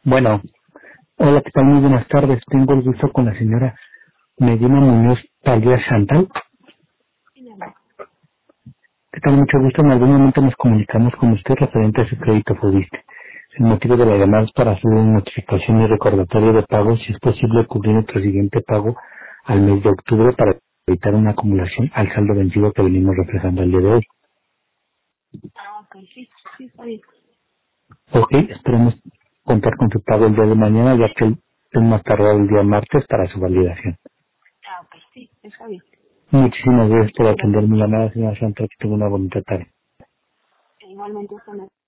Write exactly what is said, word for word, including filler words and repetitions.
Bueno, hola, ¿qué tal? Muy buenas tardes. Tengo el gusto con la señora Medina Muñoz Talía Chantal. ¿Qué tal? Mucho gusto. En algún momento nos comunicamos con usted referente a su crédito Fobiste. El motivo de la llamada es para hacer una notificación y recordatorio de pago, si es posible cubrir nuestro siguiente pago al mes de octubre para evitar una acumulación al saldo vencido que venimos reflejando el día de hoy. Ah, ok, sí, sí, está bien. Ok, esperemos contar con su pago el día de mañana, ya que es más tardado el día martes para su validación. Ah, ok, sí, está bien. Muchísimas gracias por Gracias. atender mi llamada, señora Chantal, que tenga una bonita tarde. Igualmente, usted me